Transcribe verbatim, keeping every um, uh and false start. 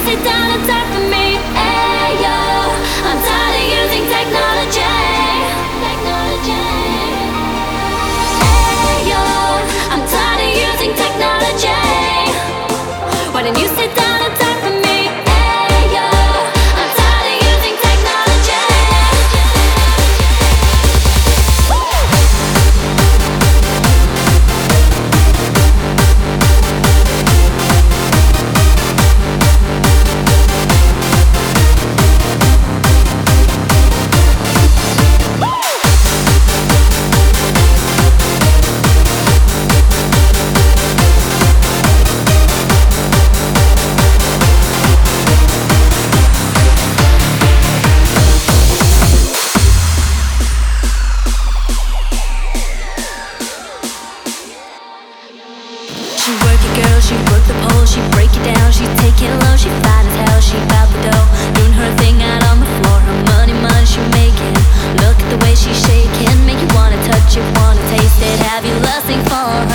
sit down and talk to me. Hey, yo, I'm tired of using technology. Technology. Hey, yo, I'm tired of using technology. Why don't you sit down and talk to me? Hey, yo, I'm tired of using technology. She work it, girl, she work the pole, she break it down, she take it low, she fat as hell, she bout the dough, doing her thing out on the floor, her money, money she making. Look at the way she's shaking, make you wanna touch it, wanna taste it, have you lusting for her?